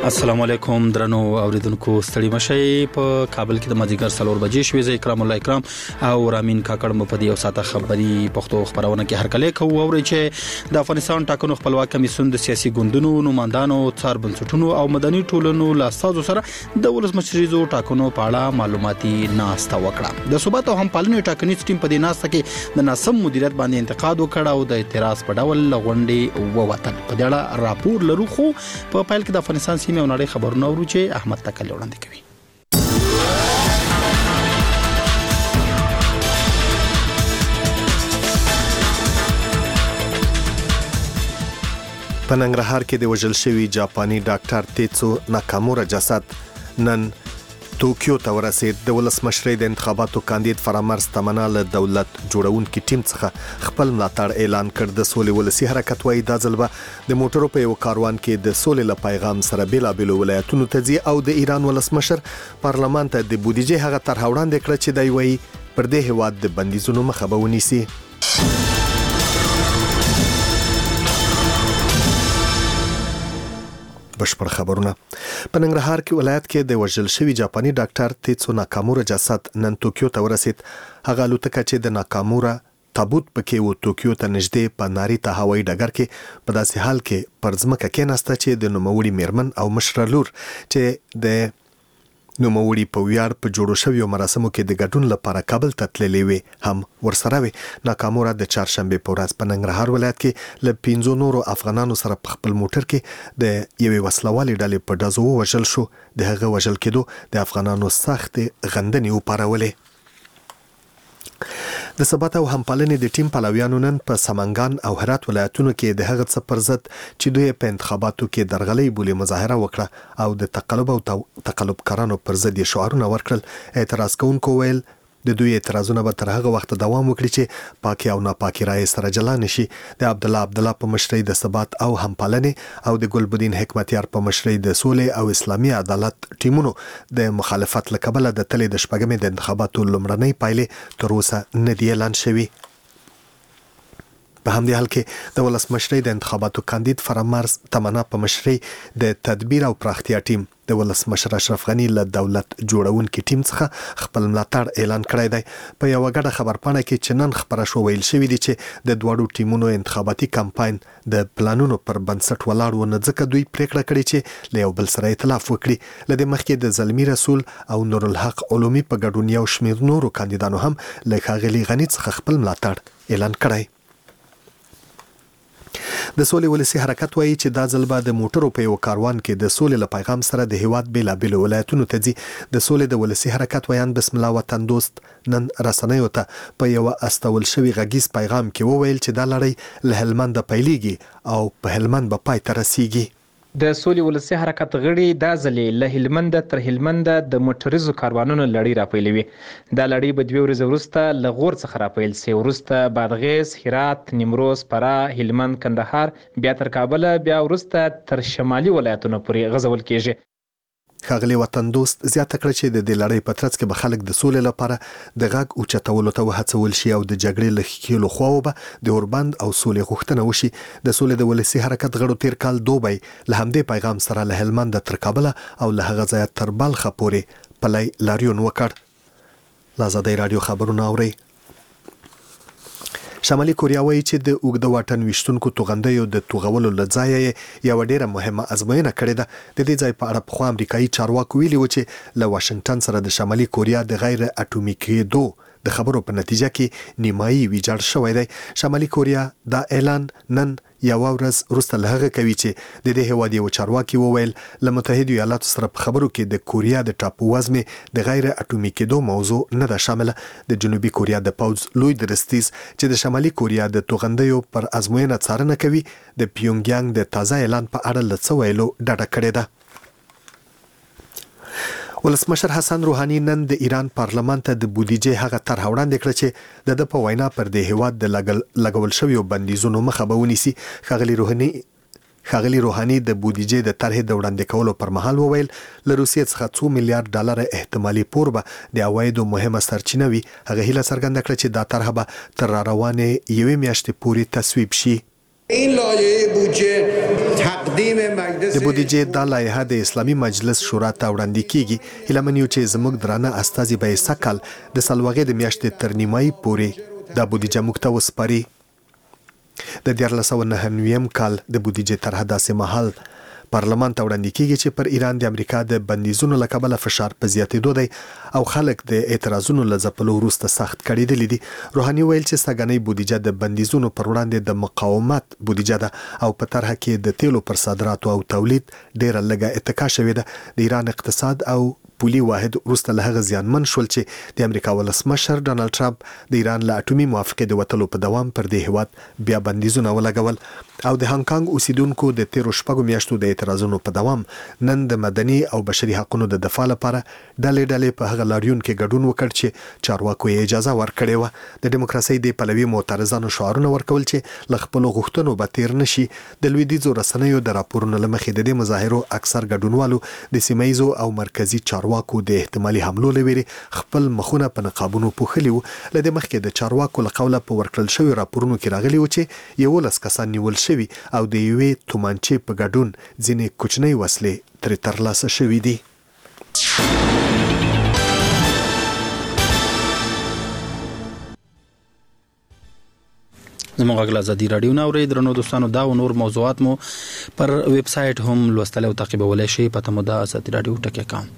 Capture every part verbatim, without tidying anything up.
السلام علیکم درنو اوریدونکو ستړي مشي په کابل کې د مازیګر څلور بجې شوې زه اکرام الله اکرام او رامین کاکړ مو په دې او ساته خبري پښتو خبرونه کې هر کله کوو اوري چې د افغانستان ټاکنو خپلواک کمیسیون د سیاسي ګوندونو نمائندانو څار بنسټونو او مدني ټولنو له سازو سره د ولسمشریزو ټاکنو په اړه معلوماتي ناسته وکړه. د ثبات او همپالنې ټاکنیز ټیم په دې ناسته کې د ناسم مدیریت باندې انتقاد وکړ او د اعتراض په ډول لغونډې ووتل. په دې اړه راپور لرو خو په فایل کې د افغانستان سیمه او نړۍ خبرونه ورو چې احمد تکل وړاندې کوي. په ننګرهار کې د وژل شوي جاپاني ډاکټر تیتسو ناکامورا جسد نن توکیو ته ورسید. د ولسمشرۍ د انتخاباتو کاندید فرامرز تمنا له دولت جوړونکي ټیم څخه خپل ملاتړ اعلان کړ. د سولې ولسی حرکت وايي دا ځل به د موټرو په یو کاروان کې د سولې له پیغام سره بیلابېلو ولایتونو ته ځي او د ایران ولسمشر پارلمان ته د بودیجې هغه طرح وړاندې کړه چې دی وايي پر دې هیواد د بندیزونو مخه به ونیسي. بشپړ خبرونه. په ننګرهار کې ولایت کې د وژل شوي جاپاني ډاکټر تیتسو ناکامورا جسد نن توکیو ته ورسید. هغه الوتکه چې د ناکامورا تابوت پکې و توکیو ته نږدې په ناریتا هوایي ډګر کې په داسې حال کې پر ځمکه کېناسته چې د نوموړي میرمن او مشره لور چې د نوموړي په ویاړ په جوړو شویو مراسمو کې د ګډون لپاره کابل ته تللې وي هم ورسره وي. ناکامورا د چهارشنبه په ورځ په ننګرهار ولایت کې له پنځو نورو افغانانو سره په خپل موټر کې د یوې وسلوالې ډلې په ډزو وژل شو. د هغه وژل کېدو د افغانانو سخت غندنې وپارولې. د ثبات او همپالنې د ټیم پلویانو نن په سمنګان او هرات ولایتونو کې د هغه څه پر ضد چې دوی په انتخاباتو کې درغلي بولي مظاهره وکړه او د تقلب او تقلبکارانو پر ضد شعارونه ورکړل. اعتراض کوونکو ویل د دوی اعتراضونه به تر هغه وخت دوام وکړي چې پاکي او ناپاکي رائے سره جلا نشي. د عبد الله عبد الله په مشرۍ د ثبات او همپالنې او د ګلبدین حکمتیار په مشرۍ د سولې او اسلامي عدالت ټیمونو د مخالفت له کبله د تلې د شپږمې د انتخاباتو لومړنۍ پایلې تر اوسه نه دي اعلان شوي. په همدې حال کې د ولسمشرۍ د انتخاباتو کاندید فرامرز تمنا په مشرۍ د تدبیر او پراختیا ټیم د ولسمشر اشرف غنی له دولت جوړونکي ټیم څخه خپل ملاتړ اعلان کړی دی. په یو غټه خبرپاڼه کې چې نن خبره شو ویل شوی دی چې د دواړو ټیمونو انتخاباتي کمپاین د پلانونو پر بنسټ ولاړ و، نه ځکه دوی پریکړه کړې چې له یو بل سره ائتلاف وکړي. لدې مخکې د زلمی رسول او نور الحق علومي په ګډون یو شمېر نورو کاندیدانو هم له ښاغلي غنی څخه خپل ملاتړ اعلان کړی. د سولې ولسی حرکت وايي چې دا ځل به د موټرو په یو کاروان کې د سولې له پیغام سره د هیواد بیلابېلو ولایتونو ته ځي. د سولې د ولسی حرکت ویان بسم الله وطن دوست نن رسنیو ته په یو استول شوی غږیز پیغام کې وویل چې دا لړۍ له هلمند پیلېږي او په هلمند به پای ته رسیږي. د سولې ولسی حرکت غړي دا ځلې له هلمند تر هلمند د موټریزو کاروانونو لړۍ راپیلوي. دا لړۍ به دوه ورځې وروسته له غور څخه راپیل سي، وروسته بادغیس، هرات، نیمروز، فراه، هلمند، کندهار، بیا تر کابل، بیا وروسته تر شمالي ولایتونو پورې غځول کیږي. ښاغلي وطن دوست زیاته کړه چې د دې لړۍ په ترڅ کې به خلک د سولې لپاره د غږ اوچتولو ته وهڅول شي او د جګړې له ښکېلو خواوو به د اوربند او سولې غوښتنه وشي. د سولې د ولسي حرکت غړو تیر کال دوبی له همدې پیغام سره له هلمند تر کابل او له هغه ځایه تر بلخه پورې پلی لاریون وکړ. له ازادۍ راډیو خبرونه اورئ. شمالي کوریا وایي چې د اوږده واټن ویشتونکو توغندیو د توغولو له ځایه یوه ډیره مهمه ازموینه کړې ده. د دې ځای په اړه پخوا امریکایي چارواکو ویلي و چې له واشنګټن سره د شمالي کوریا د غیر اټومي کېدو د خبرو په نتیجه کې نیمایي ویجاړ شوی دی. شمالي کوریا دا اعلان نن یوه ورځ وروسته له هغه کوي چې د دې هیواد یو چارواکي وویل له متحدو ایالاتو سره په خبرو کې د کوریا د ټاپو وزمې د غیر اټومي کېدو موضوع نه ده شامله. د جنوبي کوریا د پوځ لوی درستیز چې د شمالي کوریا د توغندیو پر ازموینه څارنه کوي د پیونګیانګ د تازه اعلان په اړه له څه ویلو ډډه کړې ده. ولسمشر حسن روحاني نن د ایران پارلمان ته د بودیجې هغه طرح وړاندې کړه چې د ده په وینا پر د هیواد د لګول شویو بندیزونو مخه به ونیسي. ښاغلي روحاني ښاغلي روحاني د بودیجې د طرحې د وړاندې کولو پر مهال وویل له روسیې څخه څو میلیارډ ډالر احتمالي پور به د عوایدو مهمه سرچینه وي. هغه هیله څرګنده کړه چې دا طرح به تر راروانې یوې میاشتې پورې تصویب شي. این لایحه بودجه تقدیم مجلس د بودیجې د لایحه د اسلامي مجلس شورا ته وړاندې کیږي. هیله من یو چې زموږ درانه استازي به سکل د سلوغې د میاشتې تر نیمایي پورې د بودیجه موږ ته وسپاري. د دیارلس سوه نهه نویم کال د بودیجې طرحه داسې مهال پارلمان ته وړاندې کیږي چې پر ایران د امریکا د بندیزونو له کبله فشار په زیاتېدو دی او خلک د اعتراضونو له ځپلو وروسته سخت کړېدلي دي. روحاني ویل چې سږنۍ بودیجه د بندیزونو پر وړاندې د مقاومت بودیجه ده او په طرحه کې د تیلو پر صادراتو او تولید ډیره لږه اتکا شوې ده. د ایران اقتصاد او پولي واحد وروسته له هغه زیانمن شول چې د امریکا ولسمشر ډانلډ ټرمپ د ایران له اټومي موافقې د وتلو په دوام پر دې هیواد بیا بندیزونه ولګول او د هانګ کانګ اوسیدونکو د تیرو شپږو میاشتو د اعتراضونو په دوام نن د مدني او بشري حقوقو د دفاع لپاره ډلې ډلې په هغه لاریون کې ګډون وکړ چې چارواکو یې اجازه ورکړې وه. د دیموکراسۍ د پلوي معترضانو شعارونه ورکول چې له خپلو غوښتنو به تیر نشي. د لویدیځو رسنیو د راپورونو له مخې د دې مظاهرو اکثر ګډونوالو د سیمهیزو او مرکزي چارواکو د احتمالي حملو لویري خپل مخونه په نقابونو پوښلي وو. له دې مخکې د چارواکو له قوله په ورکړل شوی راپورونو کې راغلي و چې یولس کسان نیول شوي او د یوې تومانچې په ګډون ځینې کوچنۍ وسلې ترې ترلاسه شوي دي. زموږ غږ ازادي راډیو نه اورئ. درنو دوستانو دا او نور موضوعات مو پر ویب سایټ هم لوستلی او تعقیبولی شئ. پته مو ده ازادي راډیو ټکی کام.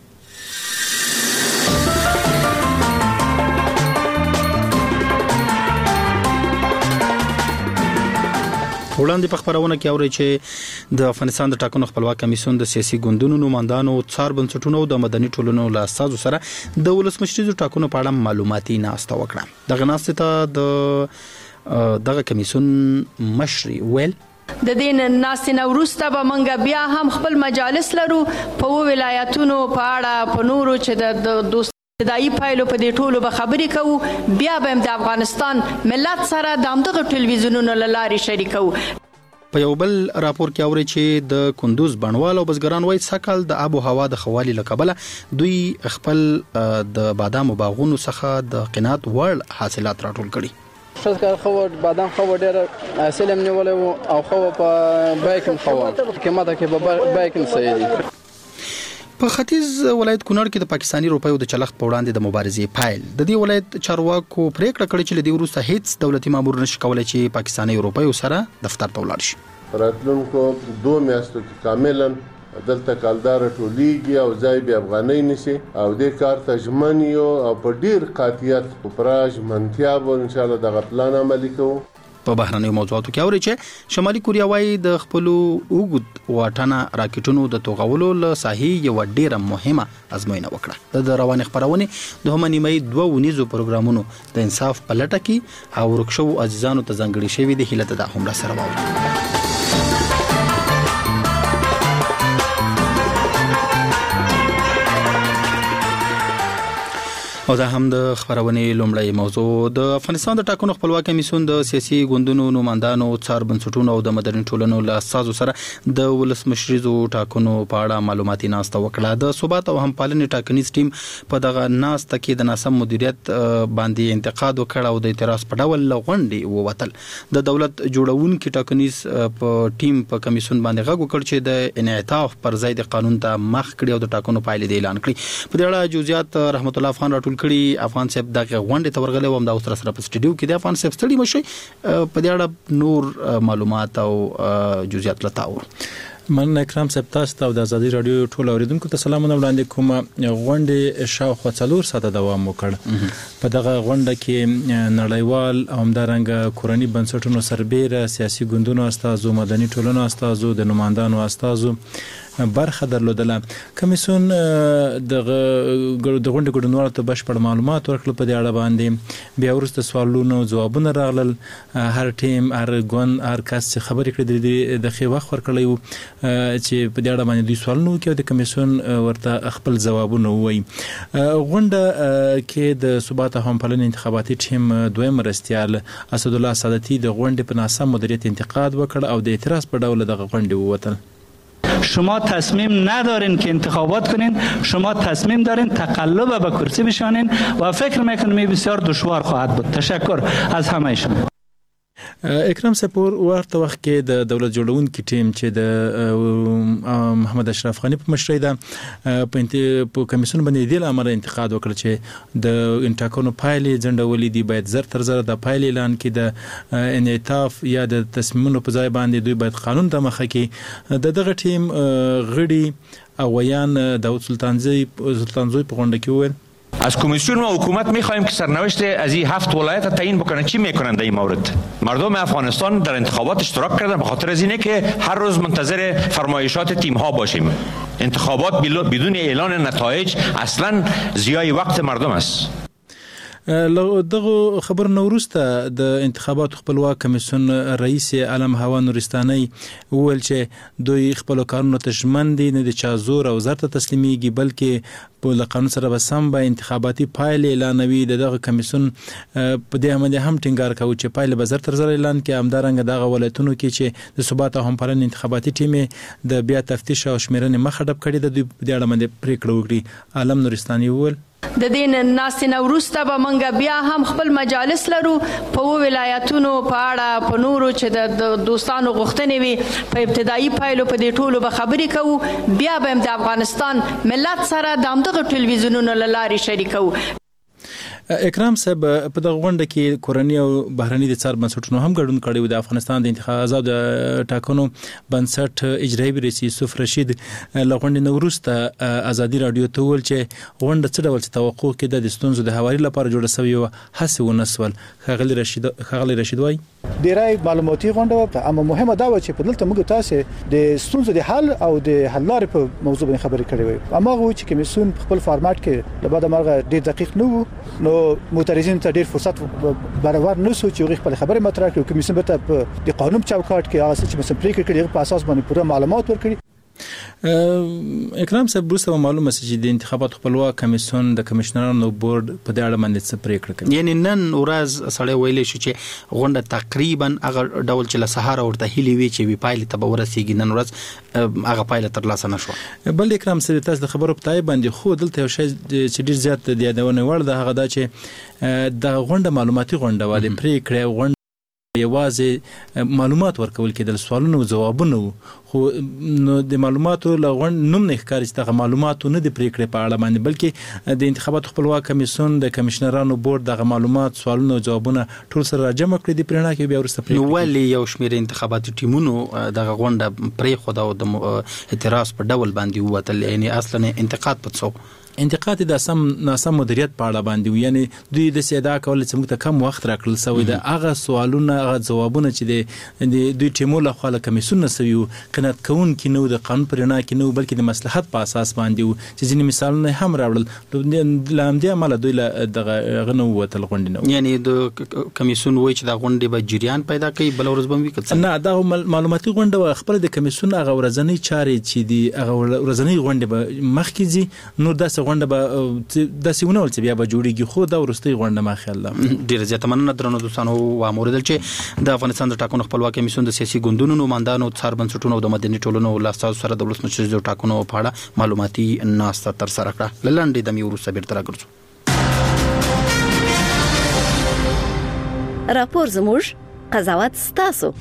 وړاندې په خبرونه کې اوري چې د افغانستان د ټاکنو خپلواک کمیسیون د سیاسي ګوندونو نمائندانو څار بنسټونو د مدني ټولنو له اساسو سره د ولسمشریزو ټاکنو په اړه معلوماتي ناسته وکړه. دغه ناسته ته د دغه کمیسیون مشري ویل د دین ناسنه وروسته به منګه بیا هم خپل مجالس لرو په ولایتونو په اړه په نورو چې د دوست دای پایلو په دې ټولو به خبرې کوو. بیا به د افغانستان ملت سره د همدغه ټلویزیونونو له لارې شریکو. په یو بل راپور کې اوري چې د کندوز بڼوال او بزګران وایي سکل د آب او هوا د خوالي لکبله دوی خپل د بادام باغونو څخه د قناعت وړ حاصلات راټول کړي. شکر خو بادام خو ډېر حاصل هم نیولې او خو په بایکن خو قیمته کې په بایکن صحیح دي. په ختیځ ولایت کونړ کې د پاکستاني روپیو د چلښت په وړاندې د مبارزې پایل. د دې ولایت چارواکو پریکړه کړې چې لدی وروسته هیڅ دولتي مامور نشي کولای چې پاکستاني روپیو سره دفتر ته ولاړ شي. راتلونکو دوه میاشتو کې کاملا دلته کالدار ټولیږي او ځای به افغاني نشي او د کار تجمن یو او په ډیر قاطعیت او پراج منتیا به ان شاء الله دغه پلان عملي کوو. په بهرنیو موضوعاتو کې اوري چې شمالي کوریا وايي د خپل اوګد واټنه راکټونو د توغولو له ساحې یو ډیره مهمه ازموینه وکړه. د روان خبرونه د هم نیمه دوه ونیزو پروګرامونو د انصاف په لټه کې او ورکشو عزیزانو ته ځانګړي شوی د هیله د هم را سره وو. او دا هم د خبرونې لومړی موضوع. د افغانستان د ټاکنو خپلواک کمیسیون د سیاسي ګوندونو نمائندانو څار بنسټونو او د مدني ټولنو له اساسو سره د ولسمشریزو ټاکنو په اړه معلوماتي ناسته وکړه. د ثبات او همپالنې ټاکنیز ټیم په دغه ناسته کې د ناسم مدیریت باندې انتقاد وکړ او د اعتراض په ډول لغونډي ووتل. د دولت جوړونکو ټاکنیز په ټیم په کمیسیون باندې غږ وکړ چې د انعطاف پر ځای د قانون ته مخ کړي او د ټاکنو پایلې اعلان کړي. په دې اړه جزئیات رحمت الله افغان راټول کړي. افغان صاحب دغه غونډه ته ورغلی وم د اوسره سره په سټډیو کې د افغان صاحب ستړي مشي په دې اړه نور معلومات او جزئیات لتاور. من اکرام صاحب تاسو ته د ازادي رادیو ټول اوریدونکو ته سلامونه وړاندې کوم. غونډه شاوخوا څلور ساعته دوام وکړ. په دغه غونډه کې نړیوال او همدارنګه کورنی بنسټونو سربېره سیاسي ګوندونو استازو مدني ټولنو استازو د نمائندانو استازو برخه درلودله. کمیسیون دغه د غونډې ګډونوالو ته بشپړ معلومات ورکړل په دې اړه باندې. بیا وروسته سوالونو ځوابونه راغلل. هر ټیم هر ګوند هر کس چې خبرې کړې د ښه وخت ورکړی و چې په دې اړه باندې دوی سوالونه وکړي او د کمیسیون ورته خپل ځوابونه ووایي. غونډه کې د ثبات او همپالنې انتخاباتي ټیم دویم مرستیال اسدالله سادتي د غونډې په ناسم مدیریت انتقاد وکړ او د اعتراض په ډول دغه غونډې ووتل. شما تصمیم ندارین که انتخابات کنین، شما تصمیم دارین تقلب به کرسی بشانین و فکر میکنم بسیار دشوار خواهد بود. تشکر از همه شما. اکرام سپور ورته وخت کې د دولت جوړونکو ټیم چې د محمد اشرف غنی په مشرۍ ده په کمیسیون باندې د امر انتقاد وکړ چې د انټاکونو پایلې ځنډولې دي، باید زر تر زر د پایلې اعلان کې د انعطاف یا د تصمیمونو په ځای باندې دوی باید قانون ته مخه کې د دغه ټیم غړي او ویان داود سلطانزی سلطانزوی په غونډه کې وویل از کمیسیون و حکومت می‌خواهیم که سرنوشت از این هفت ولایت تعیین بکنن. چی میکنن در این مورد؟ مردم افغانستان در انتخابات اشتراک کردن به خاطر از اینه که هر روز منتظر فرمایشات تیم‌ها باشیم. انتخابات بدون اعلان نتایج اصلا ضیاع وقت مردم است. دغه خبر نورسته د انتخابات خپلواک کمیسیون رئیس علم هوا نورستاني وویل چې دوی خپل کارونه تشمن دي، نه د چا زور او زر ته تسلیميږي، بلکې په قانون سره به سم به انتخاباتي پایلې اعلانوي. دغه کمیسیون په دې باندې هم ټینګار کوي چې پایلې به زر تر زر اعلان کې همدارنګه دغه ولایتونو کې چې د ثبات او همپالنې انتخاباتي ټیم د بیا تفتیش او شمیرنې مخه ډب کړي د دوی په دې اړه باندې پریکړه وکړي. علم نورستاني وویل د دین ناستنه وروسته به منګه بیا هم خپل مجالس لرو په ولایتونو په اړه په نورو چې د دوستانو غوښتنې وي په ابتدایي پایلو په دې ټولو به خبرې کوو، بیا به د افغانستان ملت سره د همدغه ټلویزیونونو له لارې شریکوو. اکرام صاحب په دغه غونډه کې کورنۍ او بهرني د څار بنسټونو هم ګډون کړی و. د افغانستان د انتخابات آزاد ټاکنو بنسټ اجرایي رئیس یوسف رشید له غونډې نه وروسته ازادي رادیو ته وویل چې غونډه څه ډول توقع کېده د ستونزو د هواري لپاره جوړه شوې وه، هڅې ونه سول. ښاغلي رشید ښاغلي رشید وایي ډیری معلوماتي غونډه اما مهمه دا و چې په دلته موږ تاسو د ستونزو د حل او د حل لارې په موضوع باندې خبرې کړې وي. اما هغه چې کمیسیون خپل فارمات کې له بعد مرغه ډیر دقیق نه وو، نو معترضین ته ډیر فرصت برابر نه سو چې هغه خپل خبره مطرح کړي. کمیسیون به ته د قانون چوکاټ کې هغه چې مثلا پریکړه کړي په اساس باندې پوره معلومات ورکړي. اکرام صاحب وروسته معلومه شي چې د انتخابات خپلواک کمیسیون د کمشنرانو بورډ په دې اړه باندې څه پریکړه کوي. یعنی نن ورځ سړی ویلې شو چې غونډه تقریبا هغه ډول چې له سهار ورته هلي وی چې وی پایله ته ورسیږي، نن ورځ هغه پایله تر لاسه نشو. بل اکرام صاحب تاسو د خبرو په تای باندې خو دلته یو شی چې ډیر زیات د یادونه وړ ده، هغه دا چې د غونډه معلوماتي غونډه و، د پریکړې غونډه یوازې معلومات ورکول کېدل، سوالونه او ځوابونه وو، خو نو د معلوماتو لغون نوم نه ښکاري چې دغه معلوماتو نه د پریکړې په اړه باندې، بلکې د انتخابات خپلواک کمیسیون د کمشنرانو بورډ دغه معلومات سوالونه او ځوابونه ټول سره راجمع کړي د پرېڼا کې بیا ورسته پریکړه. نو ولې یو شمېر انتخاباتي ټیمونو دغه غونډه پرې خو د اعتراض په ډول باندې ووتل، یعنی اصلا انتقاد پڅو انتقاد د سم ناسم مدیریت په اړه باندې، یعنی دوی د سیدا کول چې موږ ته کم وخت راکړل سوی د هغه سوالونه هغه ځوابونه چې د دوی ټیمو له خوا له کمیسیون سوي قناعت کوون کې نو د قانون پرېنا کې نو بلکې د مصلحت په اساس باندې چې ځینې مثالونه هم راوړل لامدي عمل دوی له دغه غنو وتل غونډې نو، یعنی د کمیسیون وایي چې د غونډې به جریان پیدا کوي بل ورځ به وي کړه نه دا معلوماتي غونډه خپل د کمیسیون هغه ورځنی چارې چې دی هغه ورځنی غونډه به مخکې ځي، نو داسې غونډه به د سیمونو ول بیا به جوړیږي، خو دا ورستي غونډه ما خیال ده. ډیر زیات مننه درنو دوستانو و موردل چې د افغانستان د ټاکنو خپلواک کمیسیون د سیاسي ګوندونو نمائندانو څار بنسټونو او د مدني ټولنو لاساو سره د ولسمشر د ټاکنو په اړه معلوماتي ناسته تر سره کړه. لاندې د میورو صبر تر راګرځو راپور زموږ قضاوت ستاسو.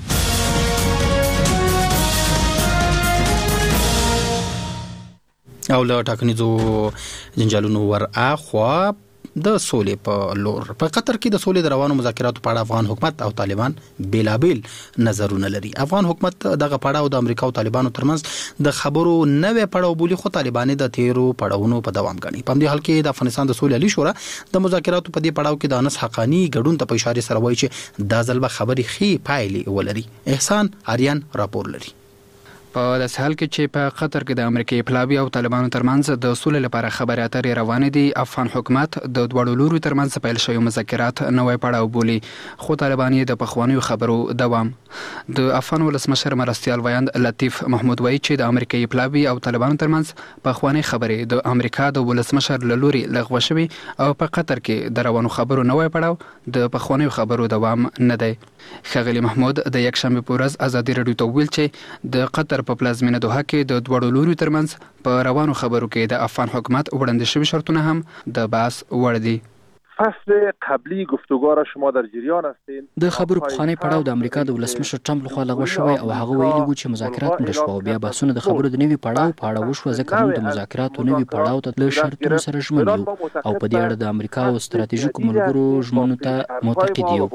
او له ټاکنیزو جنجالونو ور اخوا د سولې په لور په قطر کې د سولې د روانو مذاکراتو په اړه افغان حکومت او طالبان بیلابیل نظرونه لري. افغان حکومت دغه پړاو د امریکا او طالبانو ترمنځ د خبرو نوې پړاو بولی، خو طالبان د تیرو پړاوونو په دوام غني. په دې حال کې د افغانستان د سولې علی شورا د مذاکراتو په دې پړاو کې د انس حقانی ګډون ته په اشاره سره وایي چې دا ځل به خبرې خې پایلې ولري. احسان آریان راپور لري. په داسې حال کې چې په قطر کې د امریکای پلاوی او طالبانو ترمنځ د سولې لپاره خبرې اترې روانې دي، افغان حکومت د دوړو لورو ترمنځ پیل شوی مذاکرات نوې پړاو بولي، خو طالبان یې د پخوانیو خبرو دوام. د افغان ولسمشر مرستیال ویاند لطیف محمود وایي چې د امریکای پلاوی او طالبانو ترمنځ پخوانی خبرې د امریکا د ولسمشر له لوري لغوه شوي او په قطر کې د روانو خبرو نوې پړاو د پخوانیو خبرو دوام نه دی. ښاغلي محمود د یکشنبه په ورځ ازادي راډیو ته ویل چې د قطر په پلازمینه دوحه کې د دوړو لوري ترمنځ په روانو خبرو کې د افغان حکومت وړاندې شوي شرطونه هم د بحث وړ دي. فصل قبلی گفتگو را شما در جریان هستین. د خبرو پخوانی پړاو د امریکا د ولسمشر ټرمپ لخوا لغوه شوی او هغه ویلي و چې مذاکرات مړه شو او بیا بحثونه د خبرو د نوي پړاو په اړه وشو، ځکه موږ د مذاکراتو نوي پړاو ته له شرطونو سره ژمن یو او په دې اړه د امریکا او ستراتیژیکو ملګرو ژمنو ته معتقد یو.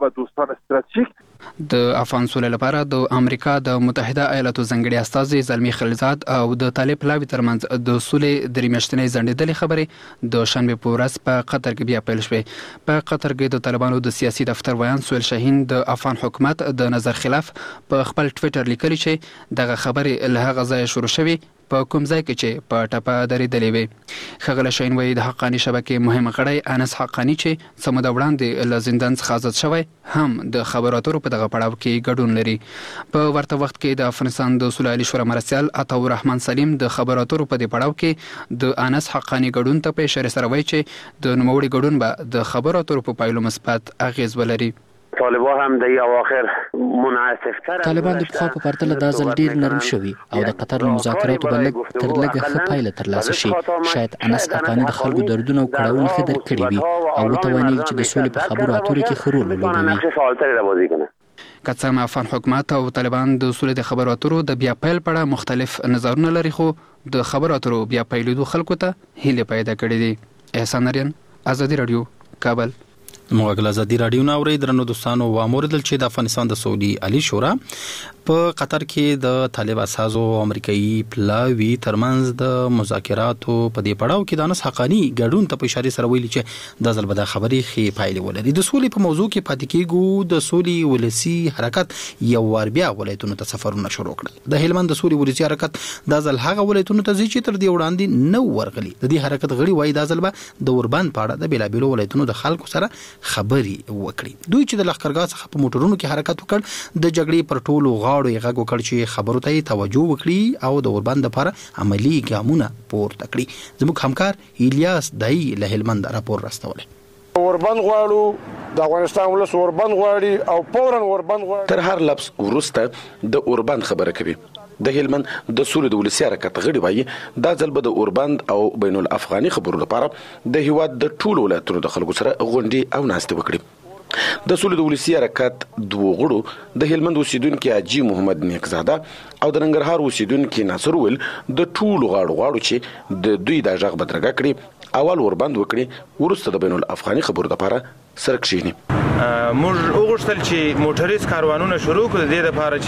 د افغان سولې لپاره د امریکا د متحده ایالاتو ځانګړي استازي زلمی خلیلزاد او د طالب پلاوي ترمنځ د سولې درې میاشتنۍ ځنډېدلې خبرې د شنبه په ورځ په قطر کې بیا پیل شوې. په قطر کې د طالبانو د سیاسي دفتر ویان سهیل شاهین د افغان حکومت د نظر خلاف په خپل ټویټر لیکلي چې دغه خبرې له هغه ځایه شروع شوې په کوم ځای کې چې په ټپه درېدلې وي. ښاغلی شاهین وایي د حقاني شبکې مهم غړی انس حقاني چې څه موده وړاندې له زندان څخه آزاد شوی هم د خبرو اترو په دغه پړاو کې ګډون لري. په ورته وخت کې د افغانستان د سوله عالي شورا مرستیال عطاء الرحمن سلیم د خبرو اترو په دې پړاو کې د انس حقاني ګډون ته په اشاره سره وایي چې د نوموړي ګډون به د خبرو اترو په پایلو مثبت اغیز ولري. طالبان هم د اواخر منعطفتر طالبان د پخوا په پرتله دا ځل ډیر نرم شوي او د قطر له مذاکراتو به لږ تر لږه ښه پایله ترلاسه شي. شاید انس حقاني د خلکو دردونه او کړاوونه ښه درک کړي وي او وتوانېږي چې د سولې په خبرو اترو کې ښه رول ولوبوي. که څه هم افغان حکومت او طالبان د سولې د خبرو اترو د بیا پیل په اړه مختلف نظرونه لري، خو د خبرو اترو بیا پیلېدو خلکو ته هیلې پیدا کړې دي. احسان نریان، ازادي رادیو، کابل. موږ ازادي رادیو نو اوري درنو دوستانو و اموردل چې د افغانستان د سعودي علی شورا په قطر کې د طالب اساسو امریکایي پلاوی ترمنځ د مذاکراتو په دې پړاو کې د انس حقاني ګډون ته په اشاره سره ویلي چې د ځل به د خبرې خې پایلې ولري. د سولې په موضوع کې پاتې کېږو د سولې ولسی حرکت یو ور بیا ولایتونو ته سفرونه شروع کړل. د هلمند د سولې ولسی حرکت د ځل هغه ولایتونو ته چې تر دې وړاندې نو ورغلي. د دې حرکت غړي وایي د ځل به د اوربند په اړه د بیلابیلو ولایتونو د خلکو سره خبري وکړي. دوی چې د لښکرګاه څخه په موټرونو کې حرکت وکړ د جګړې پر ټولو غاړو یې غږ وکړ چې خبرو ته توجه وکړي او د اوربند لپاره عملی ګامونه پورته کړي. زموږ همکار الیاس دای له هلمند راپور راستولی. اوربند غواړو، د افغانستان ولس اوربند غواړي او فورا اوربند غواړي. تر هر لفظ ورسته د اوربند خبره کوي. د هلمند د سولې د ولسی حرکت غړي وایي دا ځل به د اوربند او بین الافغاني خبرو لپاره د هیواد د ټولو ولایتونو د خلکو سره غونډې او ناستې وکړي. د سولې د ولسی حرکت دوه غړو د هلمند اوسیدونکو حاجي محمد نیکزاده او د ننګرهار اوسیدونکو ناصر ول د ټولو غاړو غاړو چې د دوی د ژغ بدرګه کړي اول اوربند وکړي ورسته د بین الافغاني خبرو لپاره سره کښینی. موږ وغوښتل چې موټریز کاروانونه شروع کړو د دې لپاره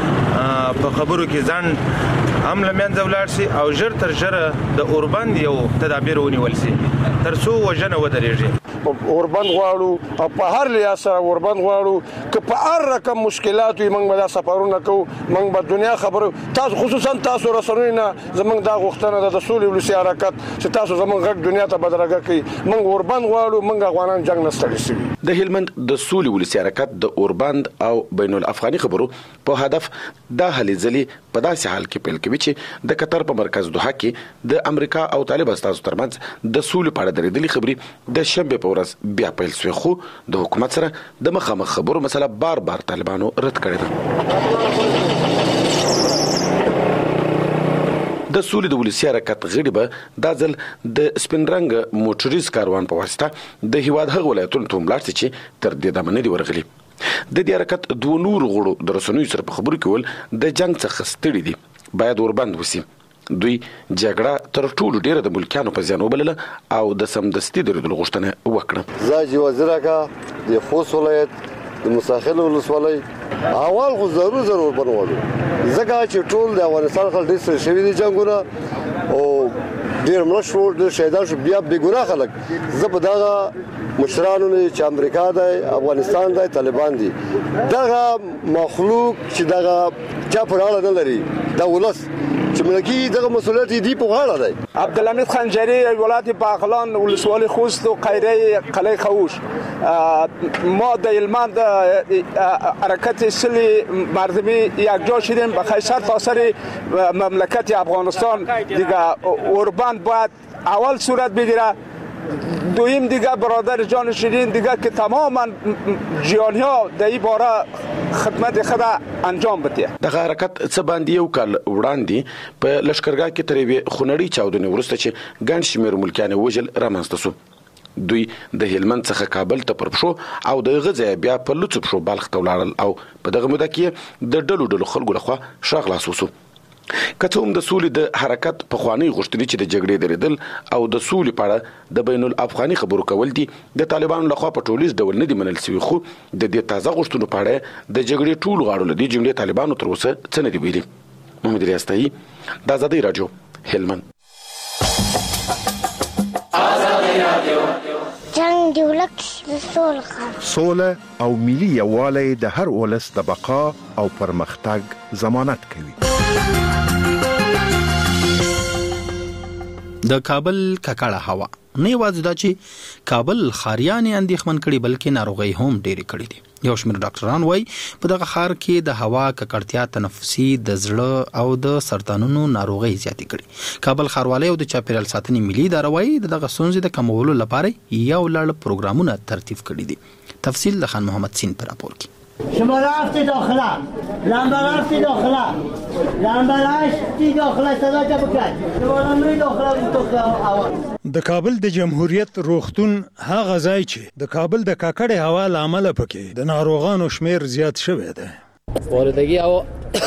چې په خبرو کې ځان هم لمنځه ولاړ شي او ژر تر ژره د اوربند یو تدابیر ونیول شي تر څو وژنه ودرېږي. اوربند غواړو او په هر لحاظ سره اوربند غواړو که په هر رقم مشکلات وي موږ به دا سفرونه کوو. موږ به دنیا خبرو تاسو خصوصا تاسو رسنوي نه زموږ دا غوښتنه ده د سولې ولسی حرکت چې تاسو زموږ غږ دنیا ته بدرګه کړئ. موږ اوربند غواړو، موږ افغانان جنگ نه ستړي شوي. د هلمند د سولې ولسی حرکت د اوربند او بین الافغاني خبرو په هدف دا هلې ځلې په داسې حال کې پیل کوي چې د قطر په مرکز دوحه کې د امریکا او طالب استازو ترمنځ د سولې په اړه درېدلې خبرې د شنبه په ورځ بیا پیل شوې، خو د حکومت سره د مخامخ خبرو مسله بار بار طالبانو رد کړې ده. د سولې د ولسی حرکت غړي به دا ځل د سپین رنګ موټریز کاروان په واسطه د هیواد هغه ولایتونو ته ولاړ شي چې تر دې دمه نه دی ورغلي. د دې حرکت دوه نور غړو د رسنیو سره په خبرو کې ول د جنگ څخه ستړي دي، باید اوربند وسی. دوی جګړه تر ټولو ډیره د ملکیانو په زیان وبلله او د سمدستي درېدلو غوښتنه وکړه. زاجي وزیرکه د خوست ولایت د مساخل ولسوالۍ اول خو ضرور ضرور بنوالو ځکه چې ټول د افغانستان خلک ډېر ستړي شوي دي جنګونه او ډېر مړه شو، ډېر شهیدان شو. بیا بې ګناه خلک زه په دغه مشرانو نه چې امریکا دی، افغانستان دی، طالبان دي، دغه مخلوق چې دغه چا پر اړه نه لري دا ولس چې ملکی دغه مسؤلیت دی په غاړه دی. عبدالحمید خنجری ولایت باغلان ولسوالی خوست و قیره قلعه خوش. ما در هلمند حرکت سلی مردمی یکجا شدیم به خیسر تاثر مملکت افغانستان دیگه اوربند باید اول صورت بگیره. دویم دیگه برادر جان شیرین دیگه که تماما جیانی ها در این باره خدمت خود انجام بده. دغه حرکت څه باندې یو کال وړاندې په لشکرګاه کې تر یوې خونړۍ چاودنې وروسته چې ګڼ شمېر ملکیان وژل رامنځته شو. دوی د هلمند څخه کابل ته پر پښو او د غزا بیا په لوڅ پښو بلخ ته ولاړل او په دغه موده کې د ډلو ډلو خلکو لخوا شاغلاس وسو. کته هم د سولې د حرکت په خواني غوښتنې چې د جګړې درېدل او د سولې په اړه د بین الافغاني خبرو کول دي د طالبانو لخوا په ټولیز ډول نه دي منل شوي، خو د دې تازه غوښتنو په اړه د جګړې ټول غاړو لدی جملې طالبانو تر اوسه څه نه دي ویلي. محمد ریاستي، د آزادۍ رادیو، هلمند. جنگ دی ولک د سوله سوله او ملي یووالی د هر ولس د بقا او پرمختګ ضمانت کوي. د کابل ککړه هوا نه یوازې دا چې کابل خاریان اندېښمن کړي بلکې ناروغي هم ډېرې کړي دي. یو شمېر ډاکټران وایي په دغه ښار کې د هوا ککړتیا تنفسي، د زړه او د سرطانونو ناروغي زیاتې کړي. کابل ښاروالۍ او د چاپیریال ساتنې ملي اداره وایي دغه ستونزې د کمولو لپاره یو لړ پروګرامونه ترتیب کړي دي. تفصیل د خان محمد سین پر راپور کې. شما رفتی داخله، لنبه رفتی داخله، لنبه رفتی داخله، صدا چه بکن شما نمی داخله بتوخه. د کابل د جمهوریت روغتون هغه ځای چې د کابل د ککړې هوا له امله پکې د ناروغانو شمیر زیات شوی دی. والدګي هوا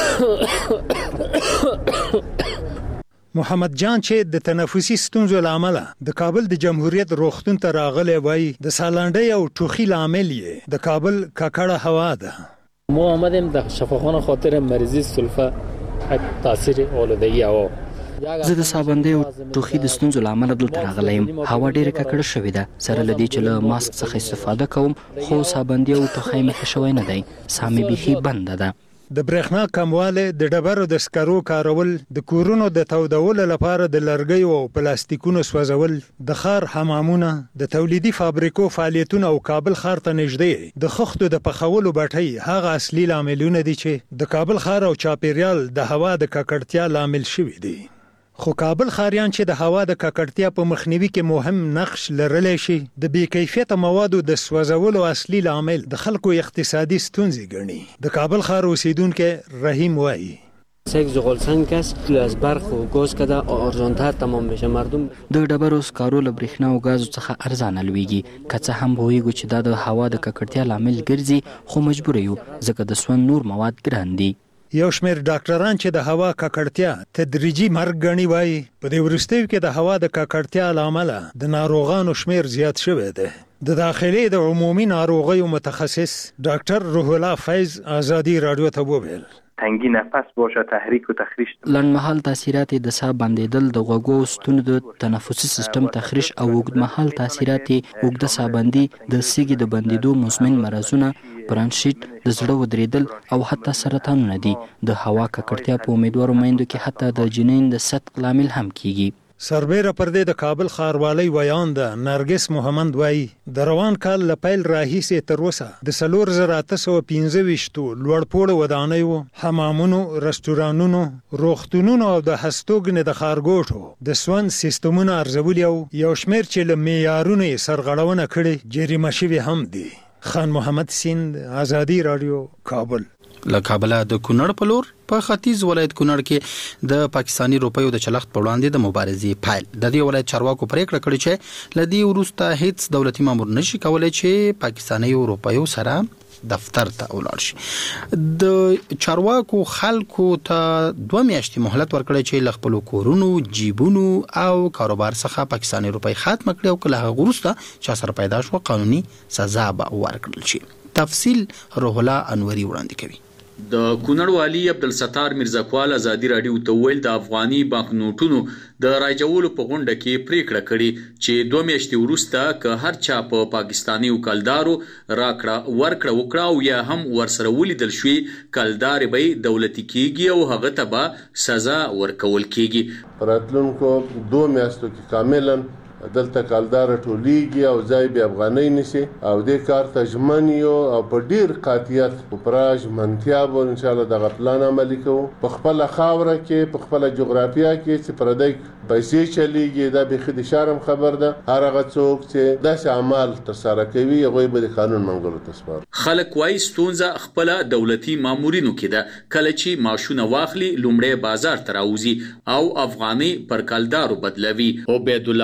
محمد جان چې د تنفسي ستونزو له امله د کابل د جمهوریت روغتون ته راغلی وایي د سالنډۍ او ټوخي لامل یې د کابل ککړه هوا ده. ما آمدیم د شفاخانه خاطر مریضی سلفه تاثیر والدګي هوا. زه د سابندۍ او ټوخي د ستونزو له امله دلته راغلی یم. هوا ډېره ککړه شوې ده، سره له دې چې له ماسک څخه استفاده کوم، خو سابندۍ او ټوخی مې ښه شوی نه دی. ساه مې بیخي بنده ده. د برېښنا کموالی، د ډبرو د سکرو کارول، د کورونو د تودولو لپاره د لرګیو او پلاستیکونو سوځول، د ښار حمامونه، د تولیدي فابریکو فعالیتونه او کابل ښار ته نږدې د خښتو د پخولو بټۍ هغه اصلي لاملونه دي چې د کابل ښار او چاپیریال د هوا د ککړتیا لامل شوي دي. خو کابل ښاریان چې د هوا د ککړتیا په مخنیوي کې مهم نقش لرلی شي، د بې کیفیته موادو د سوځولو اصلي لامل د خلکو اقتصادي ستونزې ګڼي. د کابل ښار اوسیدونکی رحیم وایي یک زغال سنگ است از برق و گاز کده ارزانتر تمام میشه. مردم د ډبرو سکارو له برېښنا او ګازو څخه ارزانه لویږي. که څه هم پوهیږو چې دا د هوا د ککړتیا لامل ګرځي، خو مجبور یو ځکه د سون نور مواد ګران دي. یو شمېر ډاکټران چې د هوا ککړتیا تدریجي مرګ ګڼي وایي په دې وروستیو کې د هوا د ککړتیا له امله د ناروغانو شمیر زیات شوی دی. د داخلي د عمومي ناروغیو متخصص ډاکټر روح الله فیض آزادي رادیو ته وویل تنگی نفس باشه، تحریک و تخریش. لنډمهال تاثیرات د ساه بندیدل، د غوږو او ستونو د تنفسي سیستم تخریش او اوږدمهال تاثیرات اوږده ساه بندي، د سږي د بندیدو مزمن مرزونه، برانشیت، د زړه ودرېدل او حتی سرطانونه دي. د هوا ککړتیا په امیدوارو میندو کې حتی د جنین د سقط لامل هم کیږي. سربیره پر دې د کابل ښاروالۍ ویان ده نرګس محمد وایي د روان کال له پیل راهیسې تر اوسه د څلور زره اته سوه پنځه ویشتو لوړپوړو ودانیو، حمامونو، رستورانونو، روغتونونو او د هستوګنې د ښارګوټو د سون سیستمونه ارزولي او یو شمېر چې له معیارونو یې سرغړونه کړې جریمه شوي هم دي. خان محمد سیند، آزادي رادیو، کابل. له کابل د کونړ په لور په ختیځ ولایت کونړ کې د پاکستانی روپیو د چلښت په وړاندې د مبارزې پایل. د دې ولایت چارواکو پریکړه کړې چې له دې وروسته هیڅ دولتي مامور نشي کولای چې پاکستانی روپیو سره دفتر ته ولاړ شي. د چارواکو خلکو ته دوه میاشتې مهلت ورکړی چې له خپلو کورونو، جیبونو او کاروبار څخه پاکستانی روپی ختم کړي او کله هغه وروسته چا سره پیدا شو قانوني سزا به ورکړل شي. تفصیل روح الله انوري وړاندې کوي. د کونړ والی عبدالستار میرزاکوال آزادي راډیو ته ویل د افغاني بانک نوټونو د راجولو په غونډه کې پریکړه کړې چې دوه میاشتې وروسته که هر چا په پاکستانی وکالدارو راکړه ورکړه وکړه او یا هم ورسره ولیدل شوي کلدار به دولتي کیږي او هغه ته به سزا ورکول کیږي. راتلونکو دوه میاشتو کې کاملا دلته کالدار ټولیږي او ځای به افغانۍ نشي او دې کار ته ژمن یو او په ډیر قاطعیت په پراج منتیا به ان شاء الله دغه پلان عملي کوو. په خپل خاوره کې په خپل جغرافیا کې چې پردی پیسې چلیږي دا به خدي شرم خبر ده. هر هغه څوک چې داسې اعمال ترسره کوي هغه به د قانون منګولو ته سپاري. خلک وايي ستونزه خپل دولتي مامورینو کې ده. کله چې ماشونه واخلي لومړی بازار ته راوځي او افغاني پر کالدارو بدلوي. عبید الله وايي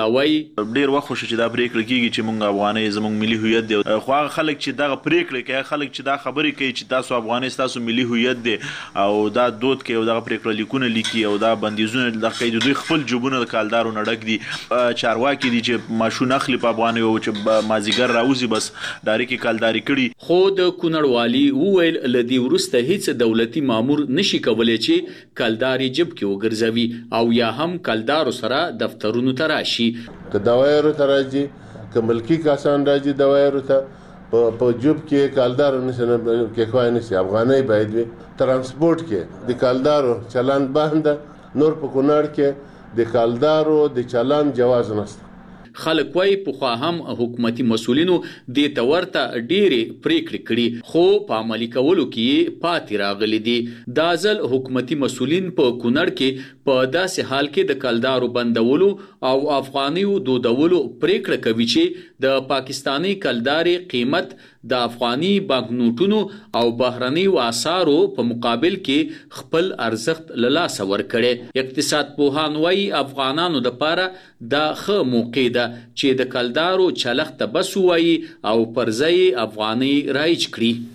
ډیر وخت شو چې دا پریکړه کیږي چې موږ افغاني زموږ ملي هویت دی، خو هغه خلک چې دا پریکړه کوي، خلک چې دا خبرې کوي چې تاسو افغاني تاسو ملي هویت دی او دا دود کوي او دا پریکړه لیکونه لیکي او دا بندیزونه د کوي، دوی خپل جوبونه د کالدارو نډک دي، چارواکي دي چې ماشون اخلي په افغاني او چې مازیګر راوځي بس داري کې کالداري کړي. خو د کونړوالي وویل لدی ورسته هیڅ دولتي مامور نشي کولای چې کالداري جب کې وګرځوي او یا هم کالدارو سره دفترونو ته راشي. که دوايرو ته راځي، که ملکی کسان راځي دوايرو ته په جوب کې کالدارو نشنه کې خوای نشي، افغاني باید وي. ترانسپورت کې د کالدارو چلان بند، نور په کونړ کې د کالدارو د چلان جواز نشته. خلک وايي په خوا هم حکومتي مسولینو د تورته ډېری پریکړې کړي خو په عملي کولو کې پاتې راغلي دي. دا ځل حکومتي مسولین په کونړ کې په داسې حال کې د کلدارو بندولو او افغانیو دودولو پریکړه کوي چې د پاکستانی کلداري قیمت د افغاني بانکنوټونو او بهرني واسارو په مقابل کې خپل ارزښت له لاسه ورکړي. اقتصاد پوهان وايي افغانانو لپاره دا ښه موقع ده چې د کلدارو چلخت بس وایي او پرځای افغاني رایج کړي.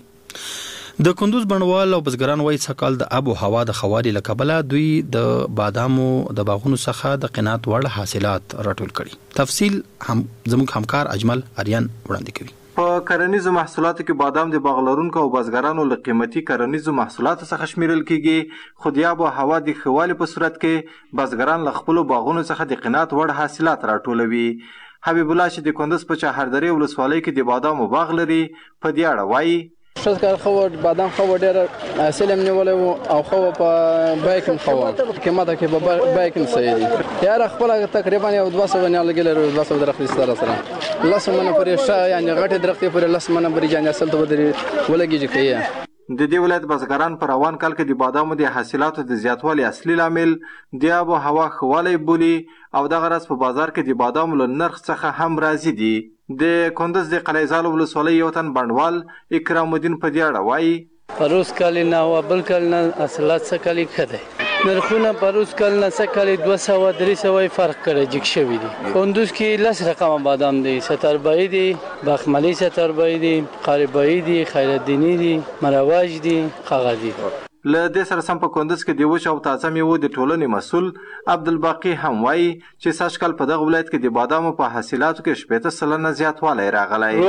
د کندوز بڼوال او بزګران وایي څکال د آب او هوا د خوالي لکبله دوی د بادامو د باغونو څخه د قناعت وړ حاصلات راټول کړي. تفصیل هم زموږ همکار اجمل اریان وړاندې کوي. په کرنیزو محصولاتو کې بادام د باغ لرونکو او بزګرانو له قیمتي کرنیزو محصولاتو څخه شمیرل کیږي، خو د آب او هوا د ښه په صورت کې بزګران له خپلو باغونو څخه د قناعت وړ حاصلات راټولوي. حبیب الله چې د کندوز په چهاردرې ولسوالۍ کې د بادامو باغ لري په دې اړه وایي شل کال خو بادام خو ډیر حاصل هم نیولې او خو په بایکم خو قیمت کې په بایکم صحیح دي یار خپل تقریبا یو دوه سوه نه لګل دوه سوه درخت سره سره لاس منه پرې شا یعنی غټ درخت پرې لاس منه پرې جان اصل ته ودري ولګي کوي. د دې ولایت بزګران پر روان کال کې د بادامو د حاصلاتو د زیاتوالي اصلي لامل د آب او هوا ښه بولي او دغه راز په بازار کې د بادامو له نرخ څخه هم راځي دي. د کندوز د قلیزال ولسوالۍ یو تن بڼوال اکرام الدین په دې اړه وایي پروس کال نه او بل کال نه حاصلات څه کال کړي نرخونه پروس کال نه څه کال دوه سوه درې سوه فرق کړي جګ شوی دي. کندوز کې لس رقم بادام دي، ستربایی دي، بخملی ستربایی دي، قاربایی دي، خیرالدینی دي، مروج دي، خغدي. له دې سره سم په کندوز کې د وچ او تازه میوو د ټولنې مسؤل عبدالباقي هم وایي چې سږ کال په دغه ولایت کې د بادامو په حاصلاتو کې شپېته سلنه زیاتوالی راغلی.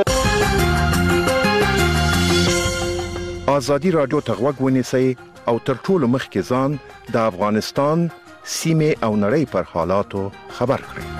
ازادي راډیو ته غوږ ونیسئ او تر ټولو مخکې ځان د افغانستان سیمې او نړۍ پر حالاتو خبر کړئ.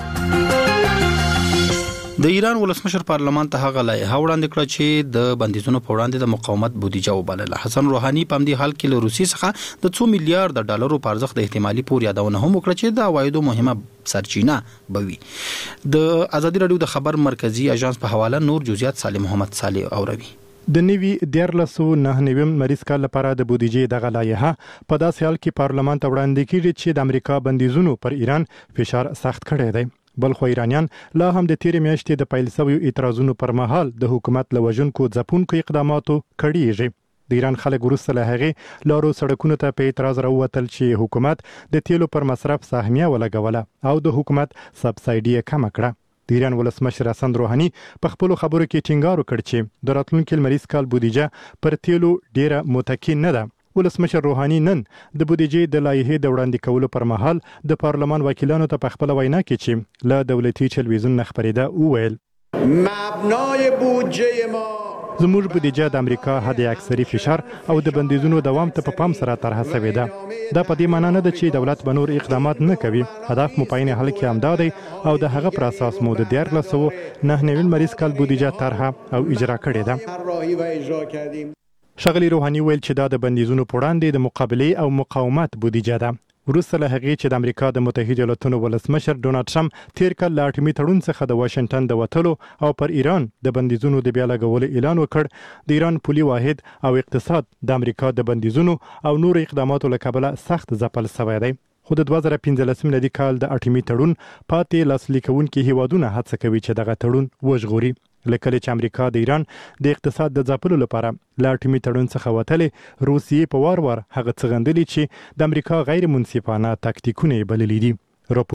د ایران ولسمشر پارلمان ته هغه لایحه وړاندې کړه چې د بندیزونو په وړاندې د مقاومت بودیجه وبلله. حسن روحاني په همدې حال کې له روسیې څخه د څو میلیارډ ډالرو په ارزښت د احتمالي پور یادونه هم وکړه چې د عوایدو مهمه سرچینه بوي. د ازادي راډیو د خبر مرکزی اژانس په حواله نور جزئیات سالم محمد صالح اوروي. د نوي دیارلسو نه نویم مریض کال لپاره د بودیجې دغه لایحه په داسې حال کې پارلمان ته وړاندې کیږي چې د امریکا بندیزونو پر ایران فشار سخت کړی دی. بل خو ایرانیان لا هم د تیرې میاشتې د پیل شویو اعتراضونو پر مهال د حکومت له وژونکو ځپونکو اقداماتو کړیږي. د ایران خلک وروسته له هغې لارو سړکونو ته په اعتراض راووتل چې حکومت د تیلو پر مصرف سهمیه ولګوله او د حکومت سبسایډي یې کمه کړه. د ایران ولسمشر حسن روحاني په خپلو خبرو کې ټینګار وکړ چې د راتلونکي لمریز کال بودیجه پر تیلو ډیره متکی نه ده. ولسمشر روحاني نن د بودیجې د لایحې د وړاندې کولو پر مهال د پارلمان وکیلانو ته په خپله وینا کې چې له دولتي تلویزیون نه خپرېده وویل مبنای بودجه ما زموږ بودیجه د امریکا حد اکثري فشار او د بندیزونو دوام ته په پام سره طرحه شوې ده. دا په دې معنا نه ده چې دولت به نور اقدامات نه کوي. هدف مو په عین حال کې همدا دی او د هغه پر اساس مو د دیارلس سوه نه نوي مریض کال بودیجه طرحه او اجرا کړې ده. ښاغلي روحاني ویل چې دا د بندیزونو په وړاندې د مقابلې او مقاومت بودیجه ده. وروسته له هغې چې د امریکا د متحده ایالاتونو ولسمشر ډونالډ ټرمپ تیر کال له اټومي تړون څخه د واشنګټن د وتلو او پر ایران د بندیزونو د بیا لګولو اعلان وکړ، د ایران پولي واحد او اقتصاد د امریکا د بندیزونو او نورو اقداماتو له کبله سخت ځپل شوی دی. خو د دوه زره پنځلس میلادي کال د اټومي تړون پاتې لاسلیک کوونکي هیوادونه هڅه کوي چې دغه تړون وژغوري. لکه چې امریکا د ایران د اقتصاد د ځپلو لپاره له اټومي تړون څخه وتلې، روسیې په وار وار هغه څه غندلي چې د امریکا غیر منصفانه تاکتیکونه یې بللي دي.